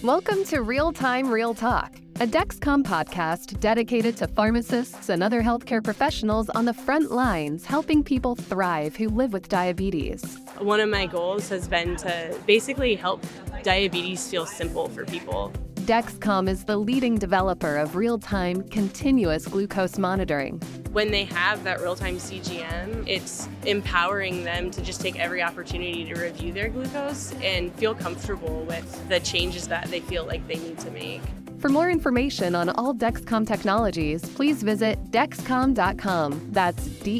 Welcome to Real Time Real Talk, a Dexcom podcast dedicated to pharmacists and other healthcare professionals on the front lines helping people thrive who live with diabetes. One of my goals has been to basically help diabetes feel simple for people. Dexcom is the leading developer of real-time continuous glucose monitoring. When they have that real-time CGM, it's empowering them to just take every opportunity to review their glucose and feel comfortable with the changes that they feel like they need to make. For more information on all Dexcom technologies, please visit Dexcom.com. That's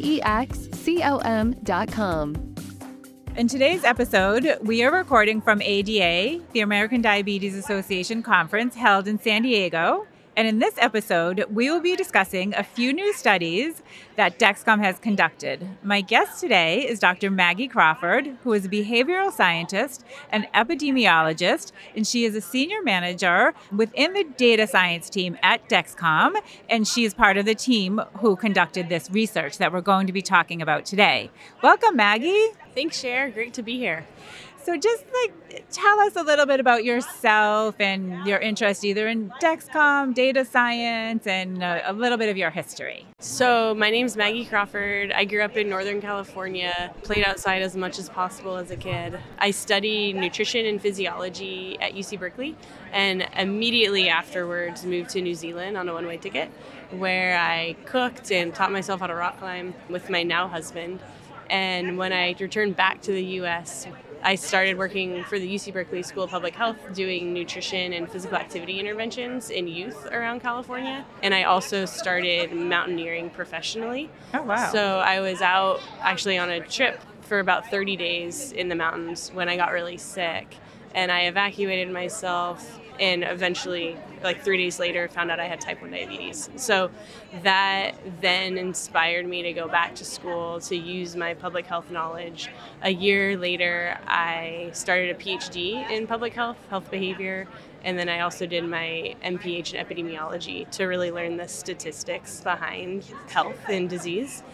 DEXCOM.com. In today's episode, we are recording from ADA, the American Diabetes Association conference held in San Diego. And in this episode, we will be discussing a few new studies that Dexcom has conducted. My guest today is Dr. Maggie Crawford, who is a behavioral scientist and epidemiologist, and she is a senior manager within the data science team at Dexcom, and she is part of the team who conducted this research that we're going to be talking about today. Welcome, Maggie. Thanks, Cher. Great to be here. So just tell us a little bit about yourself and your interest either in Dexcom, data science, and a little bit of your history. So my name's Maggie Crawford. I grew up in Northern California, played outside as much as possible as a kid. I studied nutrition and physiology at UC Berkeley, and immediately afterwards moved to New Zealand on a one-way ticket, where I cooked and taught myself how to rock climb with my now husband. And when I returned back to the U.S., I started working for the UC Berkeley School of Public Health doing nutrition and physical activity interventions in youth around California. And I also started mountaineering professionally. Oh, wow. So I was out actually on a trip for about 30 days in the mountains when I got really sick. And I evacuated myself and eventually, 3 days later, found out I had type 1 diabetes. So that then inspired me to go back to school to use my public health knowledge. A year later, I started a PhD in public health, health behavior, and then I also did my MPH in epidemiology to really learn the statistics behind health and disease.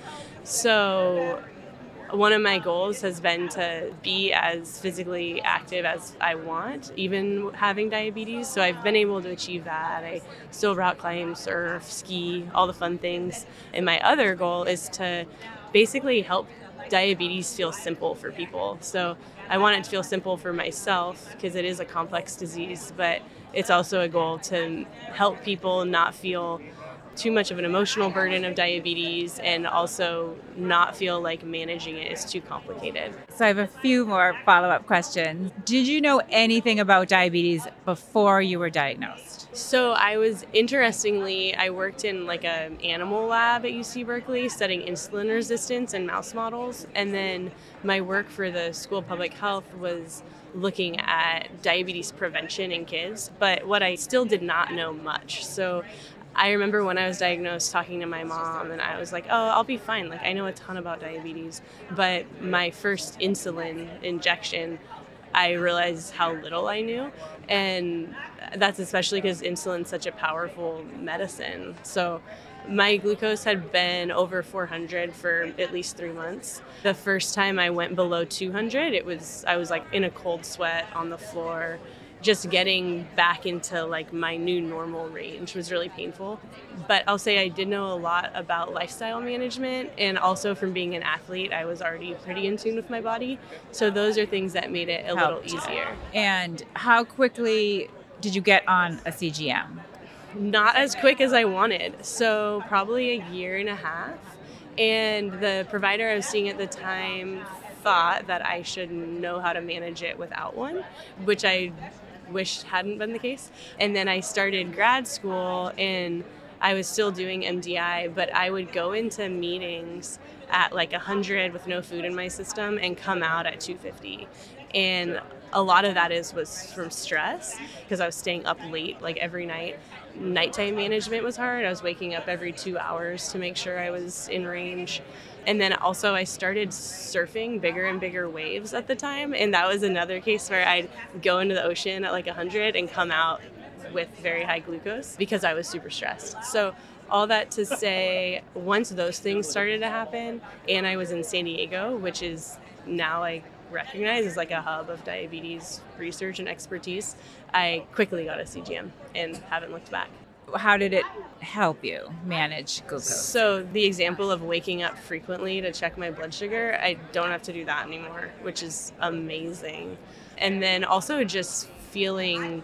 So one of my goals has been to be as physically active as I want, even having diabetes. So I've been able to achieve that. I still rock climb, surf, ski, all the fun things. And my other goal is to basically help diabetes feel simple for people. So I want it to feel simple for myself because it is a complex disease, but it's also a goal to help people not feel too much of an emotional burden of diabetes and also not feel like managing it is too complicated. So I have a few more follow-up questions. Did you know anything about diabetes before you were diagnosed? So I worked in an animal lab at UC Berkeley studying insulin resistance and mouse models. And then my work for the School of Public Health was looking at diabetes prevention in kids, but what I still did not know much. So I remember when I was diagnosed talking to my mom and I was like, oh, I'll be fine. I know a ton about diabetes. But my first insulin injection, I realized how little I knew. And that's especially because insulin is such a powerful medicine. So my glucose had been over 400 for at least 3 months. The first time I went below 200, I was in a cold sweat on the floor, just getting back into my new normal range was really painful. But I'll say I did know a lot about lifestyle management, and also from being an athlete, I was already pretty in tune with my body. So those are things that made it a little easier. And how quickly did you get on a CGM? Not as quick as I wanted. So probably a year and a half. And the provider I was seeing at the time thought that I should know how to manage it without one, which I wished hadn't been the case. And then I started grad school and I was still doing MDI, but I would go into meetings at 100 with no food in my system and come out at 250. And a lot of that was from stress because I was staying up late every night. Nighttime management was hard. I was waking up every 2 hours to make sure I was in range. And then also I started surfing bigger and bigger waves at the time. And that was another case where I'd go into the ocean at 100 and come out with very high glucose because I was super stressed. So all that to say, once those things started to happen and I was in San Diego, which is now recognized as like a hub of diabetes research and expertise, I quickly got a CGM and haven't looked back. How did it help you manage glucose? So the example of waking up frequently to check my blood sugar, I don't have to do that anymore, which is amazing. And then also just feeling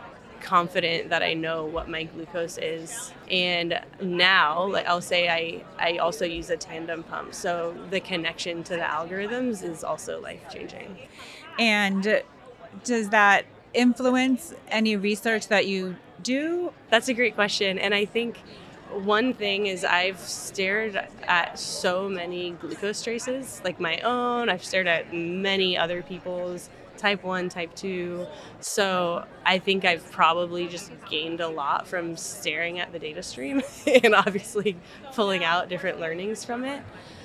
confident that I know what my glucose is. And now, like I'll say I also use a Tandem pump. So the connection to the algorithms is also life-changing. And does that influence any research that you do? That's a great question. And I think one thing is I've stared at so many glucose traces, like my own. I've stared at many other people's, type 1, type 2. So I think I've probably just gained a lot from staring at the data stream and obviously pulling out different learnings from it.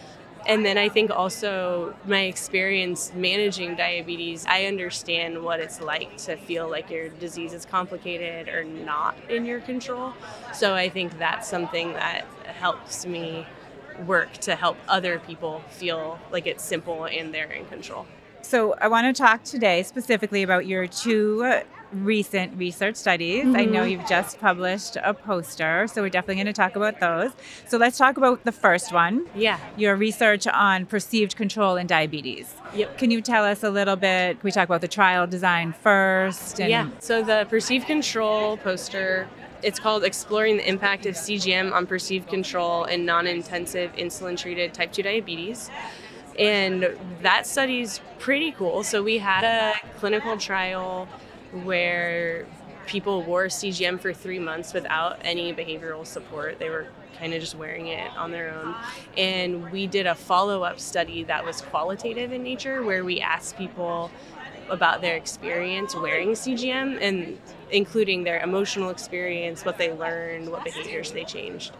And then I think also my experience managing diabetes, I understand what it's like to feel like your disease is complicated or not in your control. So I think that's something that helps me work to help other people feel like it's simple and they're in control. So I want to talk today specifically about your two recent research studies. I know you've just published a poster, so we're definitely going to talk about those. So let's talk about the first one. Yeah. Your research on perceived control in diabetes. Yep. Can you tell us a little bit? Can we talk about the trial design first? Yeah. So the perceived control poster, it's called Exploring the Impact of CGM on Perceived Control in Non-Intensive Insulin-Treated Type 2 Diabetes. And that study's pretty cool. So we had a clinical trial where people wore CGM for 3 months without any behavioral support. They were kind of just wearing it on their own. And we did a follow-up study that was qualitative in nature, where we asked people about their experience wearing CGM, and including their emotional experience, what they learned, what behaviors they changed.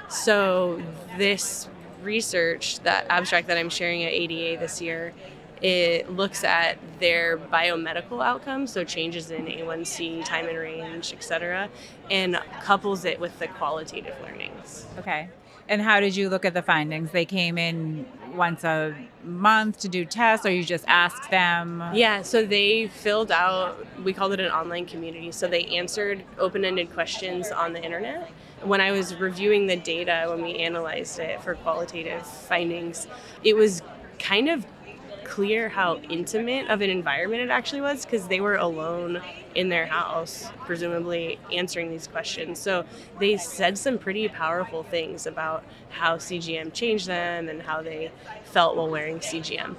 So this research, that abstract that I'm sharing at ADA this year, it looks at their biomedical outcomes, so changes in A1C, time in range, etc., and couples it with the qualitative learnings. Okay. And how did you look at the findings? They came in once a month to do tests, or you just asked them? Yeah, so they filled out, we called it an online community, so they answered open-ended questions on the internet. When I was reviewing the data, when we analyzed it for qualitative findings, it was kind of clear how intimate of an environment it actually was, because they were alone in their house, presumably answering these questions. So they said some pretty powerful things about how CGM changed them and how they felt while wearing CGM.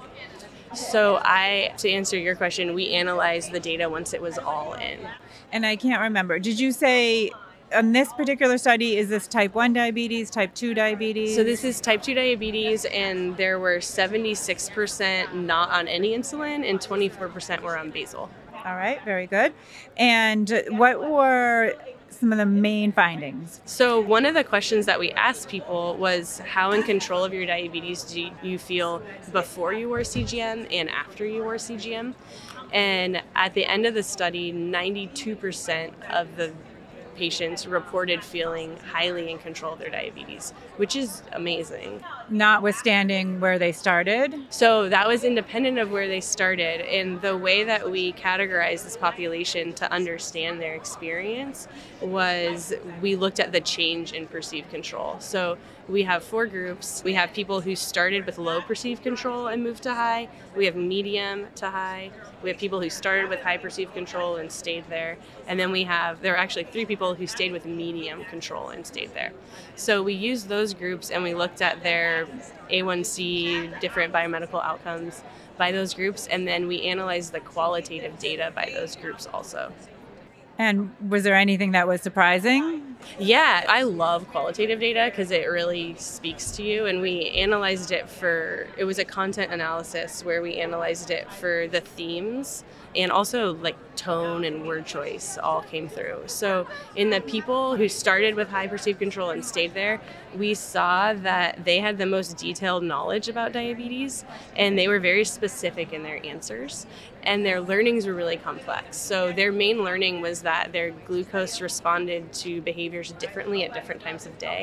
So to answer your question, we analyzed the data once it was all in. And I can't remember. Did you say on this particular study, is this type 1 diabetes, type 2 diabetes? So this is type 2 diabetes, and there were 76% not on any insulin and 24% were on basal. All right, very good. And what were some of the main findings? So one of the questions that we asked people was, how in control of your diabetes do you feel before you wore CGM and after you wore CGM? And at the end of the study, 92% of the patients reported feeling highly in control of their diabetes, which is amazing. Notwithstanding where they started? So that was independent of where they started. And the way that we categorized this population to understand their experience was we looked at the change in perceived control. So we have 4 groups. We have people who started with low perceived control and moved to high. We have medium to high. We have people who started with high perceived control and stayed there. And then there are actually 3 people who stayed with medium control and stayed there. So we used those groups and we looked at their A1C, different biomedical outcomes by those groups, and then we analyzed the qualitative data by those groups also. And was there anything that was surprising? Yeah, I love qualitative data because it really speaks to you. And we analyzed it it was a content analysis where we analyzed it for the themes, and also like tone and word choice all came through. So in the people who started with high perceived control and stayed there, we saw that they had the most detailed knowledge about diabetes, and they were very specific in their answers, and their learnings were really complex. So their main learning was that their glucose responded to behaviors differently at different times of day,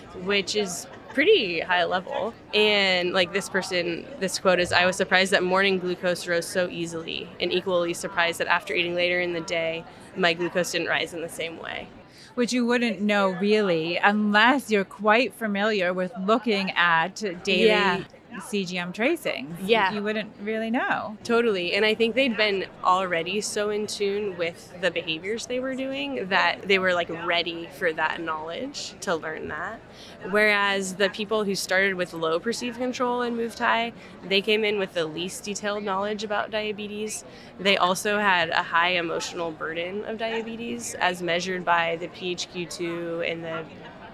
which is pretty high level. And like this quote is, "I was surprised that morning glucose rose so easily, and equally surprised that after eating later in the day, my glucose didn't rise in the same way." Which you wouldn't know really unless you're quite familiar with looking at daily CGM tracings. Yeah. You wouldn't really know. Totally. And I think they'd been already so in tune with the behaviors they were doing that they were like ready for that knowledge to learn that. Whereas the people who started with low perceived control in MoveTai, they came in with the least detailed knowledge about diabetes. They also had a high emotional burden of diabetes as measured by the PHQ-2 and the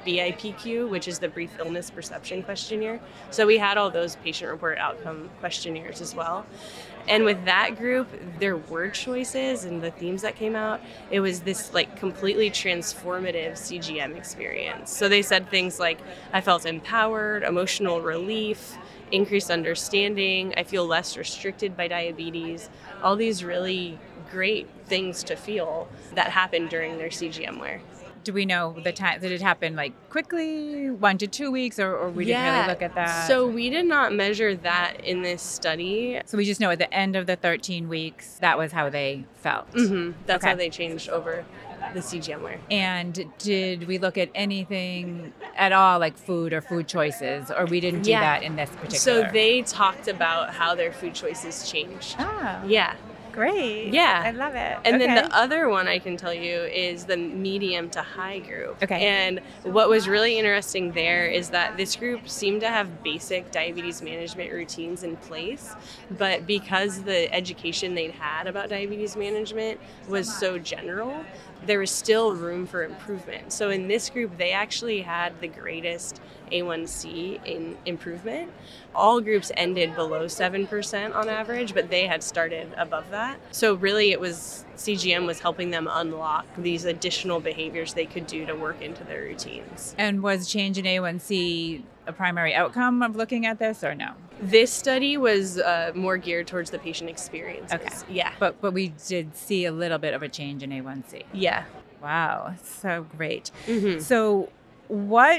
BIPQ, which is the Brief Illness Perception Questionnaire. So we had all those patient-reported outcome questionnaires as well. And with that group, their word choices and the themes that came out, it was this like completely transformative CGM experience. So they said things like, "I felt empowered, emotional relief, increased understanding, I feel less restricted by diabetes," all these really great things to feel that happened during their CGM wear. Do we know the time? Did it happen like quickly, 1 to 2 weeks, or we didn't really look at that? So we did not measure that in this study. So we just know at the end of the 13 weeks, that was how they felt. Mm-hmm. That's Okay. how they changed over the CGM wear. And did we look at anything at all, like food or food choices, or we didn't do that in this particular? So they talked about how their food choices changed. Oh, Yeah. great. Yeah. I love it. And Okay. then the other one I can tell you is the medium to high group. Okay. And what was really interesting there is that this group seemed to have basic diabetes management routines in place, but because the education they'd had about diabetes management was so general, there was still room for improvement. So in this group, they actually had the greatest A1C in improvement. All groups ended below 7% on average, but they had started above that. So really it was CGM was helping them unlock these additional behaviors they could do to work into their routines. And was change in A1C a primary outcome of looking at this, or no? This study was more geared towards the patient experiences. Okay. Yeah. But we did see a little bit of a change in A1C. Yeah. Wow, so great. Mm-hmm. So what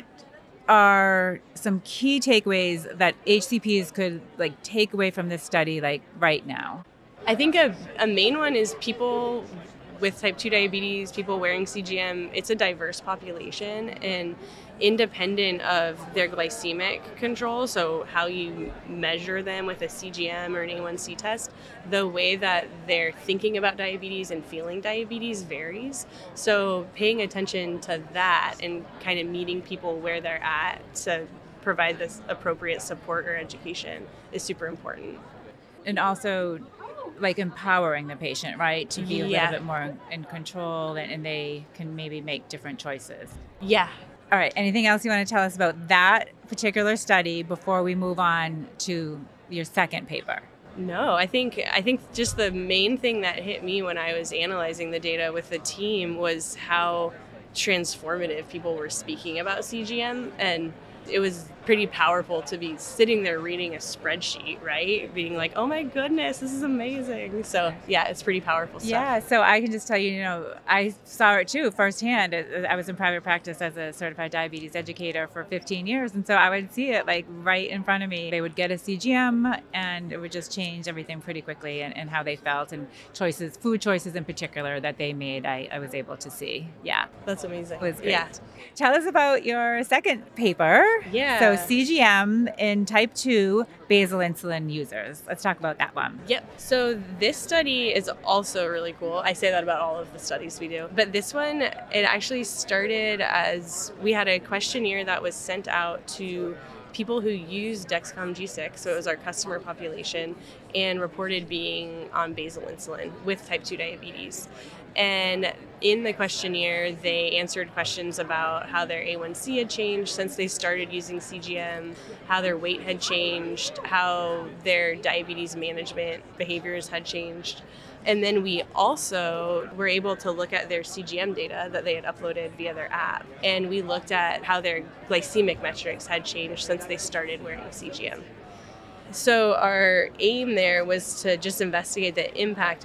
are some key takeaways that HCPs could like take away from this study like right now? I think a main one is people with type 2 diabetes, people wearing CGM, it's a diverse population, and independent of their glycemic control, so how you measure them with a CGM or an A1C test, the way that they're thinking about diabetes and feeling diabetes varies. So paying attention to that and kind of meeting people where they're at to provide this appropriate support or education is super important. And also like empowering the patient, right? To be a Yeah. little bit more in control and they can maybe make different choices. Yeah. All right. Anything else you want to tell us about that particular study before we move on to your second paper? No, I think just the main thing that hit me when I was analyzing the data with the team was how transformative people were speaking about CGM, and it was pretty powerful to be sitting there reading a spreadsheet, right? Being like, oh my goodness, this is amazing. So yeah, it's pretty powerful stuff. Yeah, so I can just tell you, I saw it too firsthand. I was in private practice as a certified diabetes educator for 15 years. And so I would see it like right in front of me. They would get a CGM and it would just change everything pretty quickly and how they felt and choices, food choices in particular that they made, I was able to see. Yeah. That's amazing. It was great. Yeah. Tell us about your second paper. Yeah. So CGM in type 2 basal insulin users. Let's talk about that one. Yep. So this study is also really cool. I say that about all of the studies we do. But this one, it actually started as we had a questionnaire that was sent out to people who use Dexcom G6, so it was our customer population, and reported being on basal insulin with type 2 diabetes. And in the questionnaire, they answered questions about how their A1C had changed since they started using CGM, how their weight had changed, how their diabetes management behaviors had changed. And then we also were able to look at their CGM data that they had uploaded via their app. And we looked at how their glycemic metrics had changed since they started wearing CGM. So our aim there was to just investigate the impact of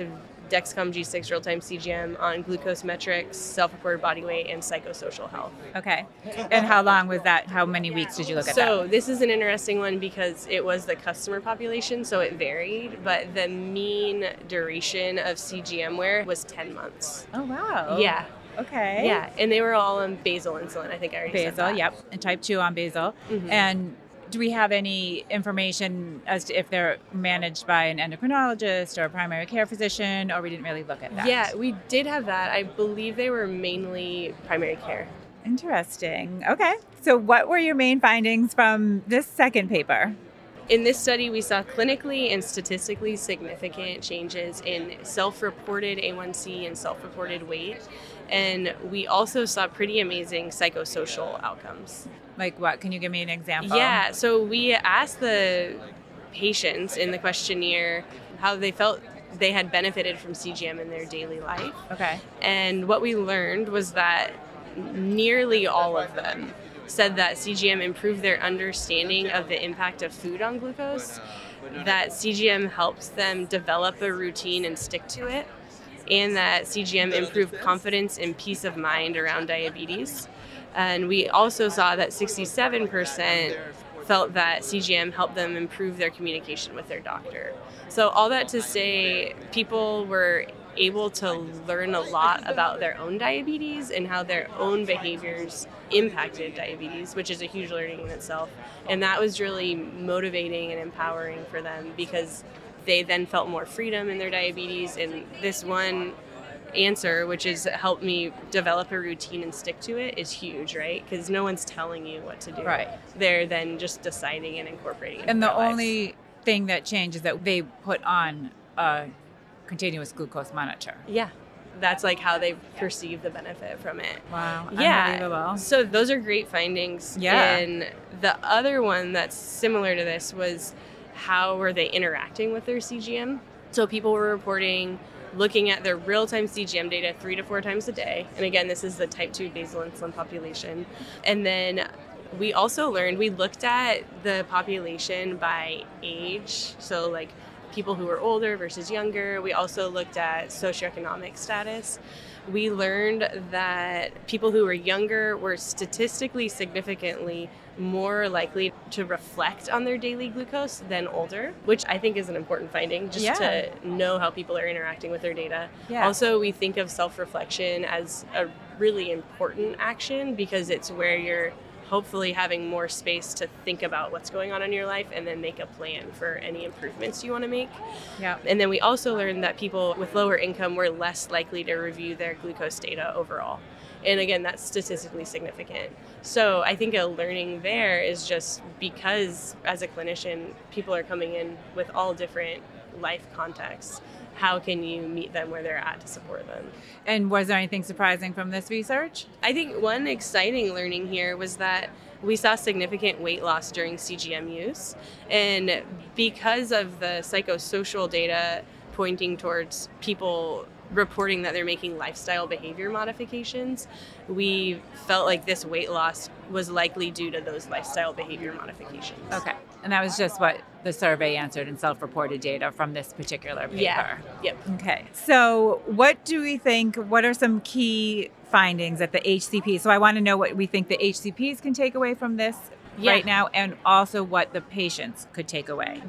Dexcom G6 real-time CGM on glucose metrics, self-reported body weight, and psychosocial health. Okay. And how long was that? How many weeks did you look at that? So this is an interesting one because it was the customer population, so it varied, but the mean duration of CGM wear was 10 months. Oh, wow. Yeah. Okay. Yeah, and they were all on basal insulin. I think I already said Basal, that. yep. And type 2 on basal. Mhm. And do we have any information as to if they're managed by an endocrinologist or a primary care physician, or we didn't really look at that? Yeah, we did have that. I believe they were mainly primary care. Interesting. Okay. So what were your main findings from this second paper? In this study, we saw clinically and statistically significant changes in self-reported A1C and self-reported weight. And we also saw pretty amazing psychosocial outcomes. Like what? Can you give me an example? Yeah, so we asked the patients in the questionnaire how they felt they had benefited from CGM in their daily life. Okay. And what we learned was that nearly all of them said that CGM improved their understanding of the impact of food on glucose, that CGM helps them develop a routine and stick to it, and that CGM improved confidence and peace of mind around diabetes. And we also saw that 67% felt that CGM helped them improve their communication with their doctor. So all that to say, people were able to learn a lot about their own diabetes and how their own behaviors impacted diabetes, which is a huge learning in itself. And that was really motivating and empowering for them because they then felt more freedom in their diabetes. And this one answer, which is help me develop a routine and stick to it, is huge, right? Because no one's telling you what to do. Right. They're then just deciding and incorporating it. And in the their life. only thing that changed is that they put on a continuous glucose monitor. Yeah. That's like how they perceive the benefit from it. Wow. Yeah. Unbelievable. So those are great findings. Yeah. And the other one that's similar to this was how were they interacting with their CGM? So people were reporting looking at their real-time CGM data 3 to 4 times a day. And again, this is the type 2 basal insulin population. And then we also learned, we looked at the population by age. So like people who were older versus younger. We also looked at socioeconomic status. We learned that people who were younger were statistically significantly more likely to reflect on their daily glucose than older, which I think is an important finding, just to know how people are interacting with their data. Yeah. Also, we think of self-reflection as a really important action because it's where you're hopefully having more space to think about what's going on in your life and then make a plan for any improvements you want to make. Yeah. And then we also learned that people with lower income were less likely to review their glucose data overall. And again, that's statistically significant. So I think a learning there is just because as a clinician, people are coming in with all different life contexts. How can you meet them where they're at to support them? And was there anything surprising from this research? I think one exciting learning here was that we saw significant weight loss during CGM use. And because of the psychosocial data pointing towards people reporting that they're making lifestyle behavior modifications, we felt like this weight loss was likely due to those lifestyle behavior modifications. Okay. And that was just what the survey answered in self-reported data from this particular paper. Yeah. Yep. Okay. So what do we think, what are some key findings at the HCP? So I want to know what we think the HCPs can take away from this right now, and also what the patients could take away.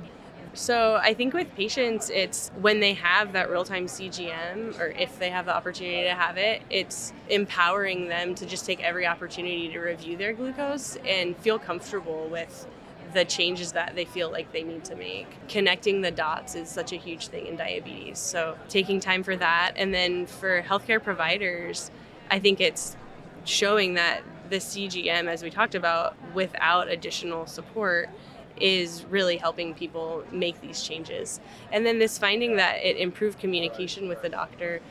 So I think with patients, it's when they have that real-time CGM, or if they have the opportunity to have it, it's empowering them to just take every opportunity to review their glucose and feel comfortable with the changes that they feel like they need to make. Connecting the dots is such a huge thing in diabetes. So taking time for that. And then for healthcare providers, I think it's showing that the CGM, as we talked about, without additional support, is really helping people make these changes. And then this finding that it improved communication with the doctor,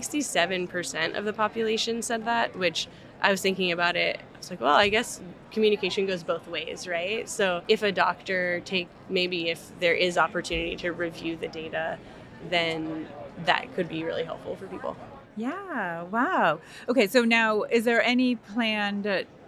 67% of the population said that, which I was thinking about it. I was like, well, I guess communication goes both ways, right? So if a doctor maybe if there is opportunity to review the data, then that could be really helpful for people. Yeah. Wow. Okay. So now, is there any planned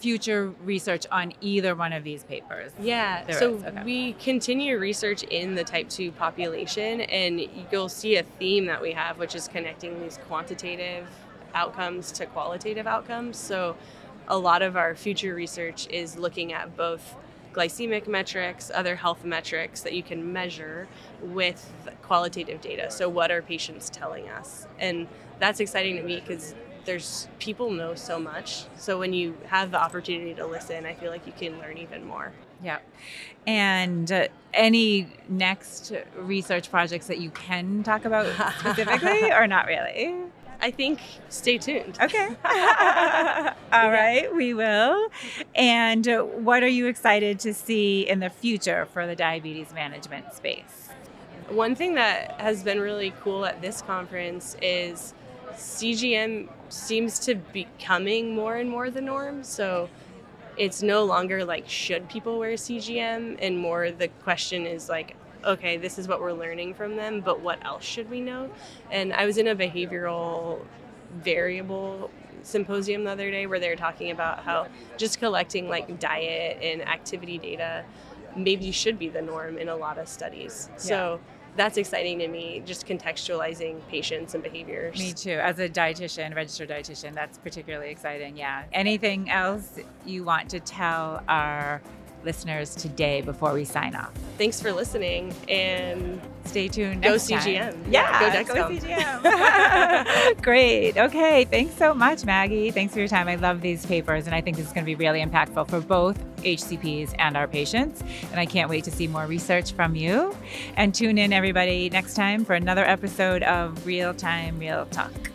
future research on either one of these papers? Yeah, There so is, okay. we continue research in the type 2 population, and you'll see a theme that we have, which is connecting these quantitative outcomes to qualitative outcomes. So a lot of our future research is looking at both glycemic metrics, other health metrics that you can measure with qualitative data. So what are patients telling us? And that's exciting to me because people know so much. So when you have the opportunity to listen, I feel like you can learn even more. Yeah. And any next research projects that you can talk about specifically or not really? I think stay tuned. Okay. All right, we will. And what are you excited to see in the future for the diabetes management space? One thing that has been really cool at this conference is CGM seems to be becoming more and more the norm. So it's no longer like, should people wear CGM? And more the question is like, okay, this is what we're learning from them, but what else should we know? And I was in a behavioral variable symposium the other day where they were talking about how just collecting like diet and activity data maybe should be the norm in a lot of studies. So that's exciting to me, just contextualizing patients and behaviors. Me too. As a dietitian, registered dietitian, that's particularly exciting. Yeah. Anything else you want to tell our listeners today before we sign off? Thanks for listening, and stay tuned. Go next CGM. Time. Yeah, Go Dexcom. CGM. Great. Okay. Thanks so much, Maggie. Thanks for your time. I love these papers, and I think this is going to be really impactful for both HCPs and our patients. And I can't wait to see more research from you. And tune in, everybody, next time for another episode of Real Time, Real Talk.